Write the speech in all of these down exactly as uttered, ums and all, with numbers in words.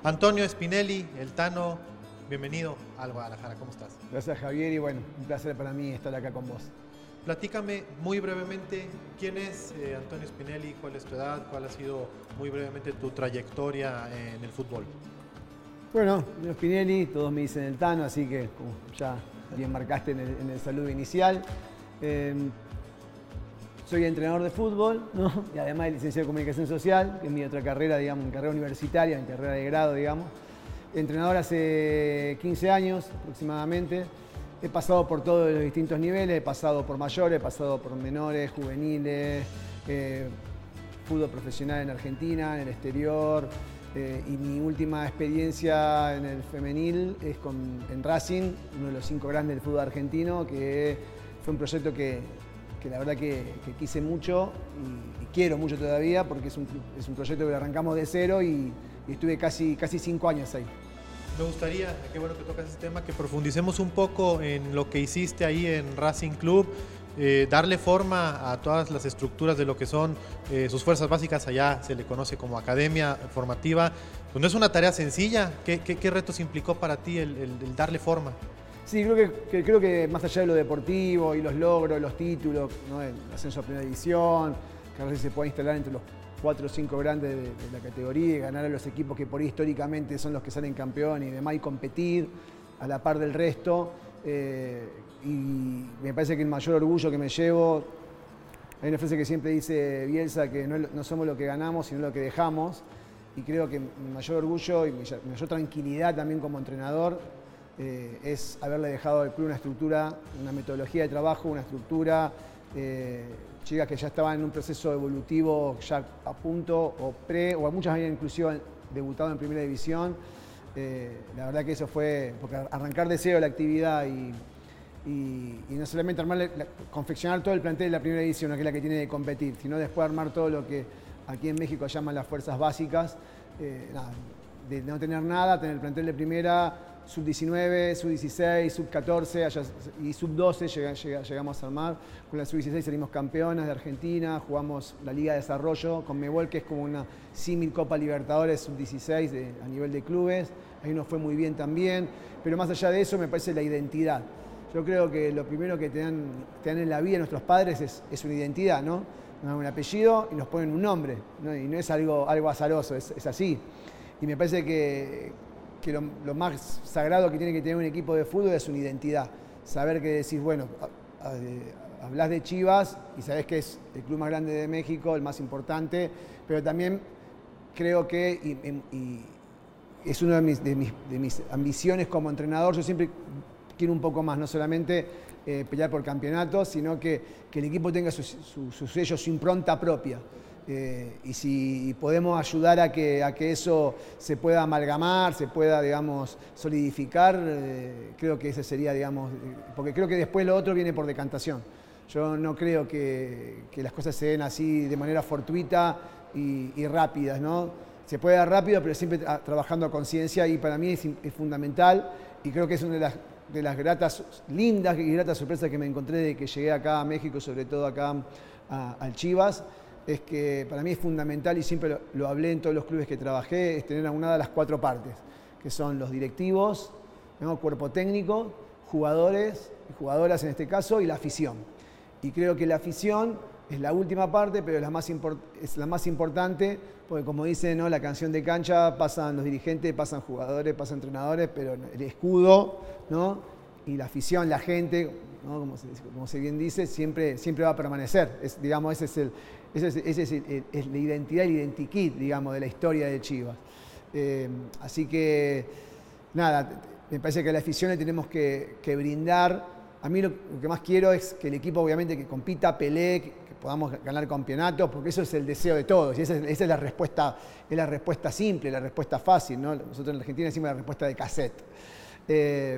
Antonio Spinelli, el Tano, bienvenido al Guadalajara, ¿cómo estás? Gracias, Javier, y bueno, un placer para mí estar acá con vos. Platícame muy brevemente quién es eh, Antonio Spinelli, cuál es tu edad, cuál ha sido muy brevemente tu trayectoria en el fútbol. Bueno, Antonio Spinelli, todos me dicen el Tano, así que como ya bien marcaste en el, en el saludo inicial. Eh, soy entrenador de fútbol, ¿no? Y además licenciado en Comunicación Social, que es mi otra carrera, digamos, mi carrera universitaria, mi carrera de grado, digamos. Entrenador hace quince años aproximadamente. He pasado por todos los distintos niveles, he pasado por mayores, he pasado por menores, juveniles, eh, fútbol profesional en Argentina, en el exterior, eh, y mi última experiencia en el femenil es con, en Racing, uno de los cinco grandes del fútbol argentino, que fue un proyecto que, que la verdad que, que quise mucho y, y quiero mucho todavía, porque es un, es un proyecto que arrancamos de cero y, y estuve casi, casi cinco años ahí. Me gustaría, qué bueno que tocas ese tema, que profundicemos un poco en lo que hiciste ahí en Racing Club, eh, darle forma a todas las estructuras de lo que son eh, sus fuerzas básicas. Allá se le conoce como academia formativa. Pues no es una tarea sencilla. ¿Qué, qué, qué retos implicó para ti el, el, el darle forma? Sí, creo que, que, creo que más allá de lo deportivo y los logros, los títulos, ¿no? El ascenso a primera división, que a veces se puede instalar entre los cuatro o cinco grandes de, de la categoría y ganar a los equipos que por ahí históricamente son los que salen campeón y demás, y competir a la par del resto. Eh, y me parece que el mayor orgullo que me llevo, hay una frase que siempre dice Bielsa, que no, no somos lo que ganamos, sino lo que dejamos. Y creo que mi mayor orgullo y mi mayor tranquilidad también como entrenador eh, es haberle dejado al club una estructura, una metodología de trabajo, una estructura, eh, chicas que ya estaban en un proceso evolutivo ya a punto o pre, o muchas habían inclusive debutado en primera división. Eh, la verdad que eso fue, porque arrancar de cero la actividad y, y, y no solamente armar, la, confeccionar todo el plantel de la primera división, que es la que tiene que competir, sino después armar todo lo que aquí en México llaman las fuerzas básicas, eh, nada, de no tener nada, tener el plantel de primera, sub diecinueve, sub dieciséis, sub catorce y sub doce lleg, lleg, llegamos a armar. Con la sub dieciséis salimos campeonas de Argentina, jugamos la Liga de Desarrollo con Mebol, que es como una símil Copa Libertadores sub dieciséis de, a nivel de clubes. Ahí nos fue muy bien también, pero más allá de eso me parece la identidad. Yo creo que lo primero que te dan, te dan en la vida nuestros padres es, es una identidad, ¿no? Nos dan un apellido y nos ponen un nombre, ¿no? Y no es algo, algo azaroso, es, es así. Y me parece que, que lo, lo más sagrado que tiene que tener un equipo de fútbol es una identidad. Saber que decís, bueno, a, a, a, hablas de Chivas y sabés que es el club más grande de México, el más importante, pero también creo que, y, y es una de mis, de, mis, de mis ambiciones como entrenador, yo siempre quiero un poco más, no solamente eh, pelear por campeonatos, sino que, que el equipo tenga su, su, su sello, su impronta propia. Eh, y si podemos ayudar a que, a que eso se pueda amalgamar, se pueda, digamos, solidificar, eh, creo que ese sería, digamos, porque creo que después lo otro viene por decantación. Yo no creo que, que las cosas se den así de manera fortuita y, y rápidas, ¿no? Se puede dar rápido, pero siempre tra trabajando a conciencia, y para mí es, es fundamental, y creo que es una de las, de las gratas, lindas y gratas sorpresas que me encontré de que llegué acá a México, sobre todo acá a, al Chivas. Es que para mí es fundamental, y siempre lo, lo hablé en todos los clubes que trabajé, es tener aunadas las cuatro partes, que son los directivos, ¿no? Cuerpo técnico, jugadores y jugadoras en este caso, y la afición. Y creo que la afición es la última parte, pero es la más, es la más importante, porque como dice, ¿no?, la canción de cancha, pasan los dirigentes, pasan jugadores, pasan entrenadores, pero el escudo, ¿no?, y la afición, la gente, ¿no?, como, se, como se bien dice, siempre, siempre va a permanecer. Es, digamos, ese es, el, ese es, ese es, el, es la identidad, el identikit, digamos, de la historia de Chivas. Eh, así que, nada, me parece que a la afición le tenemos que, que brindar. A mí lo, lo que más quiero es que el equipo, obviamente, que compita, pelee, que, que podamos ganar campeonatos, porque eso es el deseo de todos. Y esa es, esa es la respuesta, es la respuesta simple, la respuesta fácil, ¿no? Nosotros en Argentina decimos la respuesta de cassette. Eh,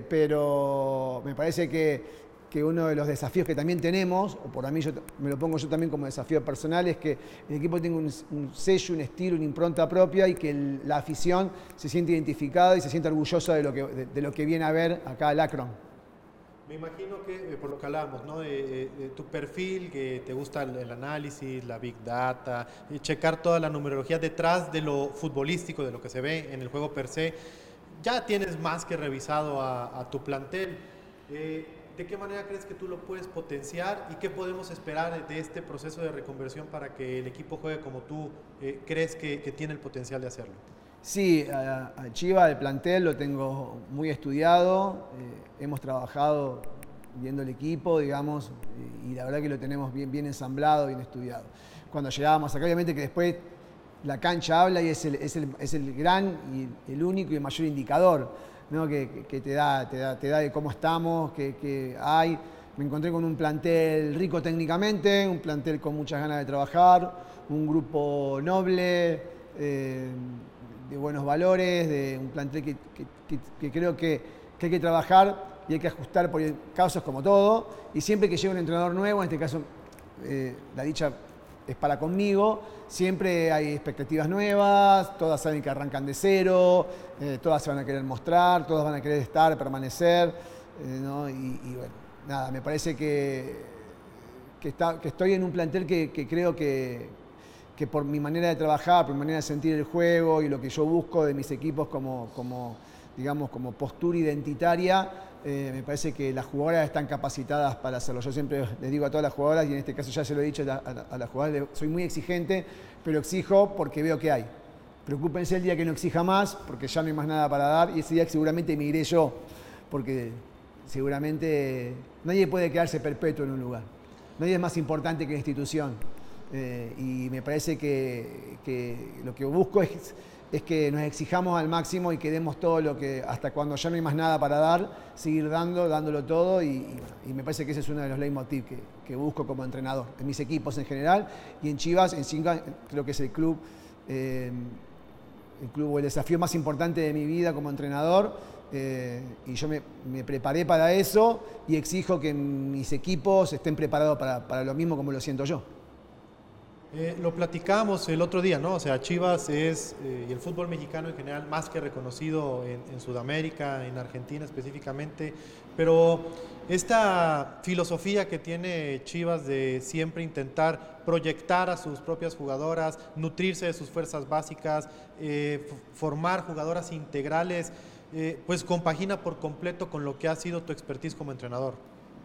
pero me parece que, que uno de los desafíos que también tenemos, o por a mí yo, me lo pongo yo también como desafío personal, es que el equipo tenga un, un sello, un estilo, una impronta propia, y que el, la afición se sienta identificada y se sienta orgullosa de lo que, de, de lo que viene a ver acá al Akron. Me imagino que, eh, por lo que hablábamos, ¿no? De, de tu perfil, que te gusta el, el análisis, la big data, y checar toda la numerología detrás de lo futbolístico, de lo que se ve en el juego per se, ya tienes más que revisado a, a tu plantel. Eh, ¿De qué manera crees que tú lo puedes potenciar y qué podemos esperar de este proceso de reconversión para que el equipo juegue como tú eh, crees que, que tiene el potencial de hacerlo? Sí, a, a Chivas, el plantel lo tengo muy estudiado, eh, hemos trabajado viendo el equipo, digamos, y, y la verdad que lo tenemos bien, bien ensamblado, bien estudiado. Cuando llegábamos acá, obviamente que después la cancha habla y es el, es el, es el gran y el único y el mayor indicador, ¿no? que, que te, da, te, da, te da de cómo estamos, que, que hay. Me encontré con un plantel rico técnicamente, un plantel con muchas ganas de trabajar, un grupo noble, eh, de buenos valores, de un plantel que, que, que, que creo que, que hay que trabajar y hay que ajustar por casos como todo. Y siempre que llega un entrenador nuevo, en este caso eh, la dicha es para conmigo, siempre hay expectativas nuevas, todas saben que arrancan de cero, eh, todas se van a querer mostrar, todas van a querer estar, permanecer, eh, ¿no? y, y bueno, nada, me parece que, que, está, que estoy en un plantel que, que creo que, que por mi manera de trabajar, por mi manera de sentir el juego y lo que yo busco de mis equipos como, como digamos, como postura identitaria, eh, me parece que las jugadoras están capacitadas para hacerlo. Yo siempre les digo a todas las jugadoras, y en este caso ya se lo he dicho a, la, a las jugadoras, soy muy exigente, pero exijo porque veo que hay. Preocúpense el día que no exija más, porque ya no hay más nada para dar, y ese día que seguramente me iré yo, porque seguramente nadie puede quedarse perpetuo en un lugar. Nadie es más importante que la institución. Eh, y me parece que, que lo que busco es, es que nos exijamos al máximo y que demos todo lo que, hasta cuando ya no hay más nada para dar, seguir dando, dándolo todo, y, y, y me parece que ese es uno de los leitmotiv que, que busco como entrenador, en mis equipos en general, y en Chivas, en Cinca, creo que es el club, eh, el club o el desafío más importante de mi vida como entrenador, eh, y yo me, me preparé para eso y exijo que mis equipos estén preparados para, para lo mismo como lo siento yo. Eh, lo platicábamos el otro día, ¿no? O sea, Chivas es, eh, y el fútbol mexicano en general, más que reconocido en, en Sudamérica, en Argentina específicamente, pero esta filosofía que tiene Chivas de siempre intentar proyectar a sus propias jugadoras, nutrirse de sus fuerzas básicas, eh, formar jugadoras integrales, eh, pues compagina por completo con lo que ha sido tu expertise como entrenador.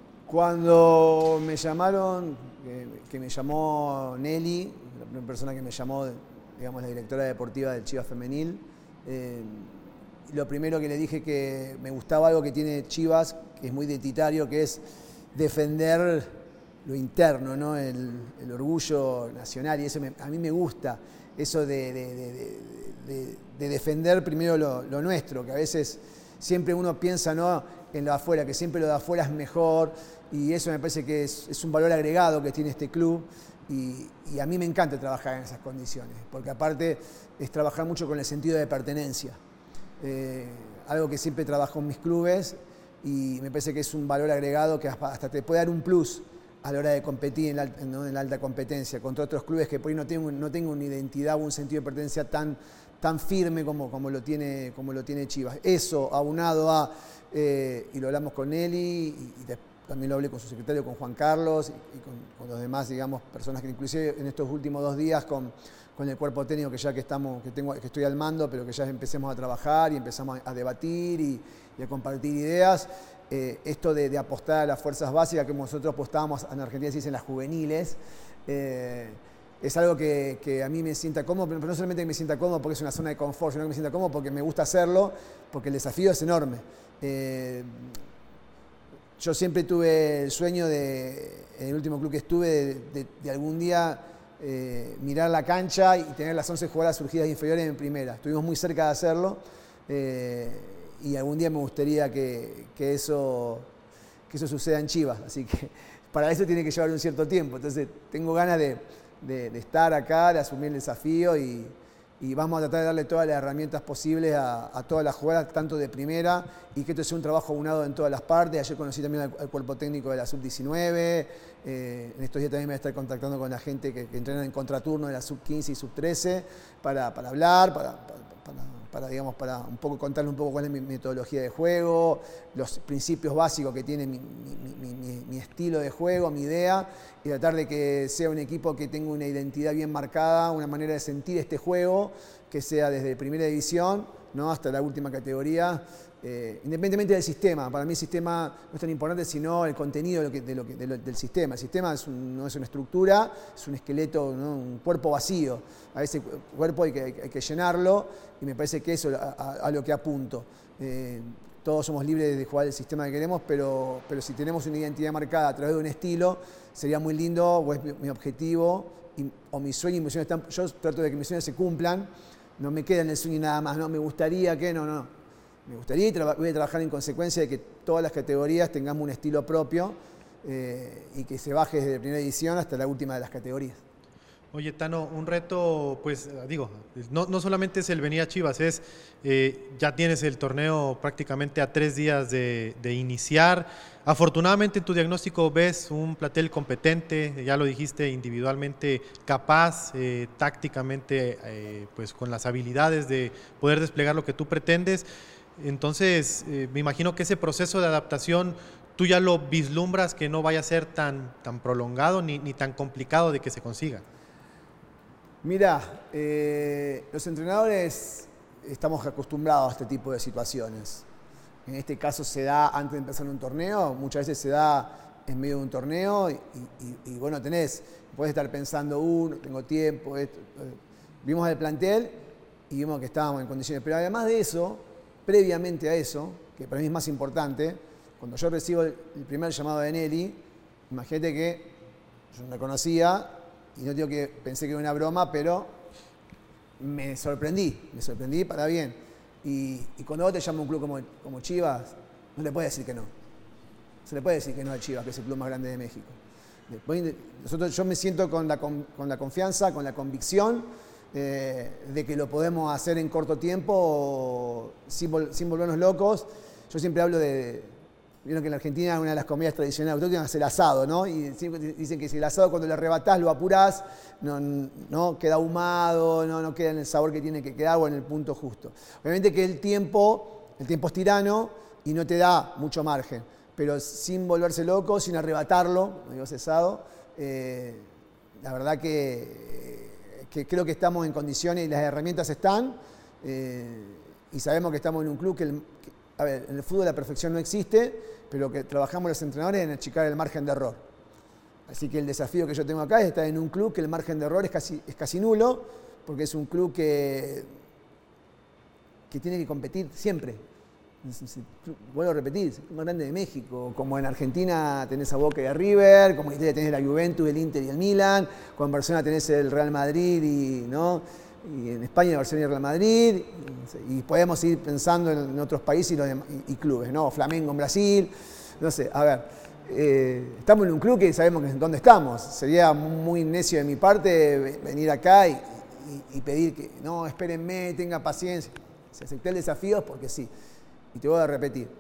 Cuando me llamaron, que, que me llamó Nelly, la primera persona que me llamó, digamos, la directora deportiva del Chivas Femenil, eh, lo primero que le dije que me gustaba algo que tiene Chivas, que es muy identitario, que es defender lo interno, ¿no? el, el orgullo nacional, y eso me, a mí me gusta, eso de, de, de, de, de defender primero lo, lo nuestro, que a veces siempre uno piensa, ¿no?, en lo de afuera, que siempre lo de afuera es mejor, y eso me parece que es, es un valor agregado que tiene este club, y, y a mí me encanta trabajar en esas condiciones, porque aparte es trabajar mucho con el sentido de pertenencia, eh, algo que siempre trabajo en mis clubes, y me parece que es un valor agregado que hasta te puede dar un plus a la hora de competir en la, ¿no?, en la alta competencia, contra otros clubes que por ahí no tengan no tengo una identidad o un sentido de pertenencia tan, tan firme como, como, lo tiene, como lo tiene Chivas. Eso aunado a, eh, y lo hablamos con Eli, y, y de, también lo hablé con su secretario, con Juan Carlos, y, y con, con los demás, digamos, personas que inclusive en estos últimos dos días con, con el cuerpo técnico que ya que, estamos, que, tengo, que estoy al mando, pero que ya empecemos a trabajar y empezamos a, a debatir y, y a compartir ideas. Eh, esto de, de apostar a las fuerzas básicas que nosotros apostábamos, en Argentina se dicen las juveniles, eh, es algo que, que a mí me sienta cómodo, pero no solamente que me sienta cómodo porque es una zona de confort, sino que me sienta cómodo porque me gusta hacerlo, porque el desafío es enorme. Eh, yo siempre tuve el sueño de, en el último club que estuve, de, de, de algún día eh, mirar la cancha y tener las once jugadoras surgidas inferiores en primera. Estuvimos muy cerca de hacerlo. Eh, y algún día me gustaría que, que, eso, que eso suceda en Chivas, así que para eso tiene que llevar un cierto tiempo, entonces tengo ganas de, de, de estar acá, de asumir el desafío, y, y vamos a tratar de darle todas las herramientas posibles a, a todas las jugadoras, tanto de primera, y que esto sea un trabajo aunado en todas las partes. Ayer conocí también al, al cuerpo técnico de la sub diecinueve, eh, en estos días también me voy a estar contactando con la gente que, que entrena en contraturno de la sub quince y sub trece para, para hablar, para, para, para para, digamos, para un poco contarle un poco cuál es mi metodología de juego, los principios básicos que tiene mi, mi, mi, mi estilo de juego, mi idea, y tratar de que sea un equipo que tenga una identidad bien marcada, una manera de sentir este juego, que sea desde primera división, ¿no?, hasta la última categoría, eh, independientemente del sistema. Para mí el sistema no es tan importante sino el contenido de lo que, de lo que, de lo, del sistema. El sistema es un, no es una estructura, es un esqueleto, ¿no?, un cuerpo vacío. A ese cuerpo hay que, hay que llenarlo, y me parece que eso es a, a, a lo que apunto. Eh, todos somos libres de jugar el sistema que queremos, pero, pero si tenemos una identidad marcada a través de un estilo, sería muy lindo, o es mi, mi objetivo, y, o mi sueño y mis sueños están, yo trato de que mis sueños se cumplan, no me queda en el sueño nada más, no, me gustaría que, no, no, me gustaría y voy a trabajar en consecuencia de que todas las categorías tengamos un estilo propio, eh, y que se baje desde la primera edición hasta la última de las categorías. Oye, Tano, un reto, pues digo, no, no solamente es el venir a Chivas, es eh, ya tienes el torneo prácticamente a tres días de, de iniciar. Afortunadamente en tu diagnóstico ves un plantel competente, ya lo dijiste, individualmente capaz, eh, tácticamente eh, pues con las habilidades de poder desplegar lo que tú pretendes. Entonces, eh, me imagino que ese proceso de adaptación tú ya lo vislumbras que no vaya a ser tan, tan prolongado ni, ni tan complicado de que se consiga. Mira, eh, los entrenadores estamos acostumbrados a este tipo de situaciones. En este caso se da antes de empezar un torneo, muchas veces se da en medio de un torneo y, y, y bueno, tenés, podés estar pensando, uh, no tengo tiempo, esto. Vimos el plantel y vimos que estábamos en condiciones. Pero además de eso, previamente a eso, que para mí es más importante, cuando yo recibo el, el primer llamado de Nelly, imagínate que yo no la conocía, y no digo que pensé que era una broma, pero me sorprendí, me sorprendí para bien. Y, y cuando vos te llama un club como, como Chivas, no le puedes decir que no. Se le puede decir que no a Chivas, que es el club más grande de México. Después, nosotros, yo me siento con la, con, con la confianza, con la convicción eh, de que lo podemos hacer en corto tiempo sin, vol, sin volvernos locos. Yo siempre hablo de... Vieron que en la Argentina una de las comidas tradicionales autóctonas es el asado, ¿no? Y dicen que si el asado cuando lo arrebatás, lo apurás, no, no queda ahumado, no, no queda en el sabor que tiene que quedar o en el punto justo. Obviamente que el tiempo, el tiempo es tirano y no te da mucho margen, pero sin volverse loco, sin arrebatarlo, no digo cesado, eh, la verdad que, que creo que estamos en condiciones y las herramientas están, eh, y sabemos que estamos en un club que, el, que a ver, en el fútbol la perfección no existe, pero que trabajamos los entrenadores en achicar el margen de error. Así que el desafío que yo tengo acá es estar en un club que el margen de error es casi, es casi nulo, porque es un club que, que tiene que competir siempre. Vuelvo a repetir, es el más grande de México. Como en Argentina tenés a Boca y a River, como en Italia tenés la Juventus, el Inter y el Milan, como en Barcelona tenés el Real Madrid y... ¿no? Y en España, Barcelona y Real Madrid, y podemos ir pensando en otros países y, los demás, y, y clubes, ¿no? Flamengo en Brasil, no sé, a ver, eh, estamos en un club que sabemos que dónde estamos. Sería muy necio de mi parte venir acá y, y, y pedir que, no, espérenme, tenga paciencia. Si acepté el desafío es porque sí. Y te voy a repetir,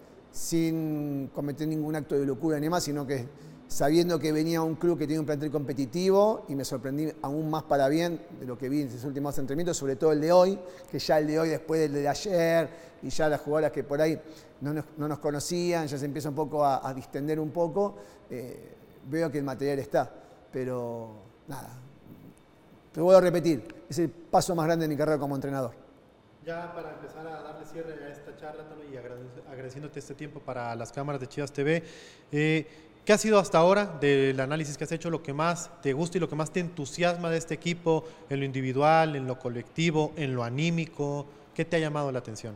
sin cometer ningún acto de locura ni más, sino que sabiendo que venía un club que tiene un plantel competitivo, y me sorprendí aún más para bien de lo que vi en estos últimos entrenamientos, sobre todo el de hoy, que ya el de hoy después del de ayer, y ya las jugadoras que por ahí no nos, no nos conocían, ya se empieza un poco a, a distender un poco, eh, veo que el material está, pero nada, te voy a repetir, es el paso más grande de mi carrera como entrenador. Ya para empezar a darle cierre a esta charla, Tano, y agradeciéndote este tiempo para las cámaras de Chivas T V, eh, ¿qué ha sido hasta ahora del análisis que has hecho lo que más te gusta y lo que más te entusiasma de este equipo, en lo individual, en lo colectivo, en lo anímico? ¿Qué te ha llamado la atención?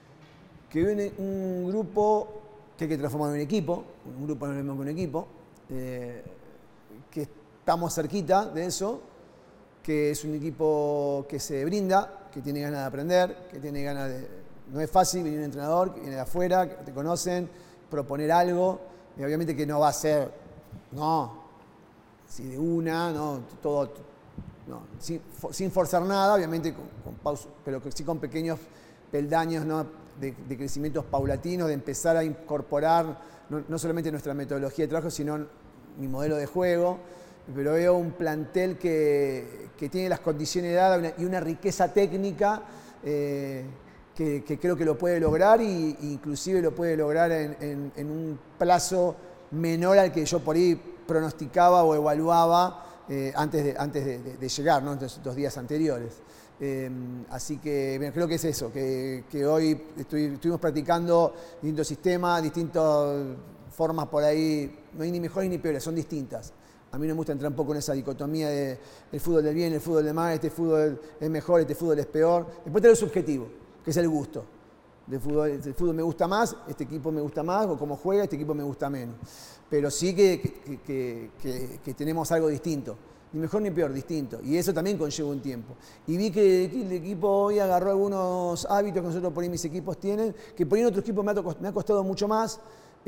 Que viene un grupo que hay que transformar en un equipo, un grupo no es lo mismo que un equipo, eh, que estamos cerquita de eso, que es un equipo que se brinda, que tiene ganas de aprender, que tiene ganas de... No es fácil venir un entrenador que viene de afuera, que te conocen, proponer algo. Y obviamente que no va a ser, no, si de una, no, todo, no, sin, sin forzar nada, obviamente con, con pausa, pero sí con pequeños peldaños, ¿no? de, de crecimientos paulatinos, de empezar a incorporar no, no solamente nuestra metodología de trabajo, sino mi modelo de juego. Pero veo un plantel que, que tiene las condiciones de edad y una riqueza técnica eh, que, que creo que lo puede lograr y, e inclusive lo puede lograr en, en, en un plazo menor al que yo por ahí pronosticaba o evaluaba eh, antes, de, antes de, de, de llegar, ¿no? Entonces, los días anteriores. Eh, así que bueno, creo que es eso, que, que hoy estoy, estuvimos practicando distintos sistemas, distintas formas por ahí, no hay ni mejores ni peores, son distintas. A mí no me gusta entrar un poco en esa dicotomía de el fútbol del bien, el fútbol del mal, este fútbol es mejor, este fútbol es peor. Después está lo subjetivo, que es el gusto. El fútbol, el fútbol me gusta más, este equipo me gusta más, o cómo juega, este equipo me gusta menos. Pero sí que, que, que, que, que tenemos algo distinto. Ni mejor ni peor, distinto. Y eso también conlleva un tiempo. Y vi que el equipo hoy agarró algunos hábitos que nosotros por ahí mis equipos tienen, que por ahí en otros equipos me ha, me ha costado mucho más.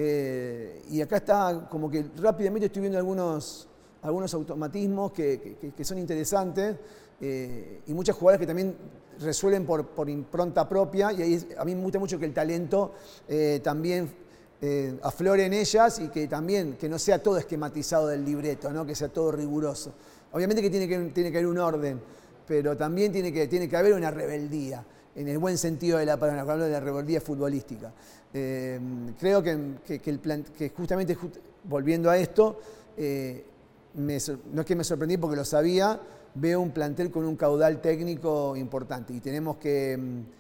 Eh, y acá está como que rápidamente estoy viendo algunos, algunos automatismos que, que, que son interesantes. Eh, y muchas jugadas que también resuelven por, por impronta propia. Y ahí a mí me gusta mucho que el talento eh, también eh, aflore en ellas y que también que no sea todo esquematizado del libreto, ¿no? Que sea todo riguroso. Obviamente que tiene que, tiene que haber un orden, pero también tiene que, tiene que haber una rebeldía, en el buen sentido de la palabra, hablo de la rebeldía futbolística. Eh, creo que, que, que, el plan, que justamente, just, volviendo a esto, eh, me, no es que me sorprendí porque lo sabía, veo un plantel con un caudal técnico importante y tenemos que,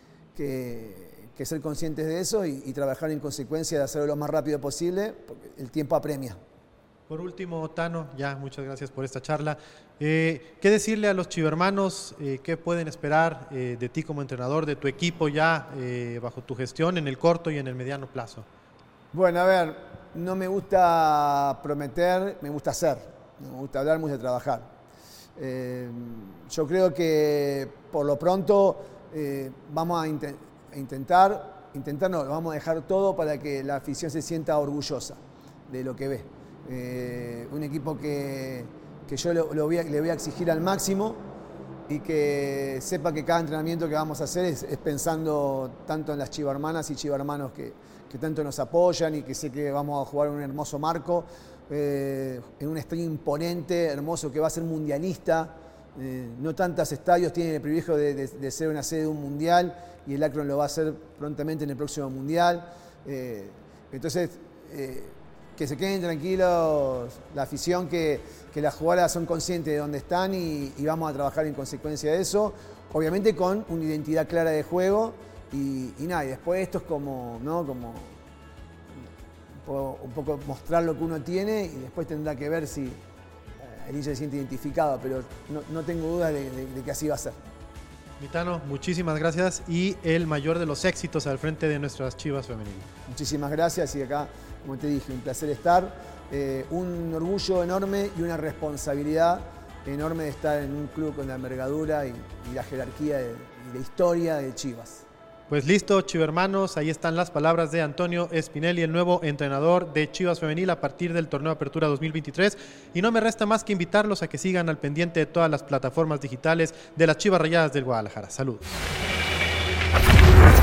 que, que ser conscientes de eso y, y trabajar en consecuencia de hacerlo lo más rápido posible, porque el tiempo apremia. Por último, Tano, ya muchas gracias por esta charla. Eh, ¿Qué decirle a los chivermanos? Eh, ¿Qué pueden esperar eh, de ti como entrenador, de tu equipo ya eh, bajo tu gestión en el corto y en el mediano plazo? Bueno, a ver, no me gusta prometer, me gusta hacer. No me gusta hablar, me gusta trabajar. Eh, yo creo que por lo pronto eh, vamos a, int a intentar, intentar no, lo vamos a dejar todo para que la afición se sienta orgullosa de lo que ve. Eh, un equipo que, que yo lo, lo voy a, le voy a exigir al máximo y que sepa que cada entrenamiento que vamos a hacer es, es pensando tanto en las chivarmanas y chivarmanos que, que tanto nos apoyan y que sé que vamos a jugar en un hermoso marco, eh, en un estadio imponente, hermoso, que va a ser mundialista. Eh, no tantos estadios tienen el privilegio de, de, de ser una sede de un mundial y el Akron lo va a hacer prontamente en el próximo mundial. Eh, entonces, eh, que se queden tranquilos la afición, que, que las jugadoras son conscientes de dónde están y, y vamos a trabajar en consecuencia de eso, obviamente con una identidad clara de juego y, y nada, y después esto es como, ¿no? como un poco, un poco mostrar lo que uno tiene y después tendrá que ver si el hincha se siente identificado, pero no, no tengo dudas de, de, de que así va a ser. Tano, muchísimas gracias y el mayor de los éxitos al frente de nuestras Chivas femeninas. Muchísimas gracias y acá, como te dije, un placer estar, eh, un orgullo enorme y una responsabilidad enorme de estar en un club con la envergadura y, y la jerarquía de, y la historia de Chivas. Pues listo, chivermanos, ahí están las palabras de Antonio Spinelli, el nuevo entrenador de Chivas Femenil a partir del torneo Apertura dos mil veintitrés. Y no me resta más que invitarlos a que sigan al pendiente de todas las plataformas digitales de las Chivas Rayadas del Guadalajara. Saludos.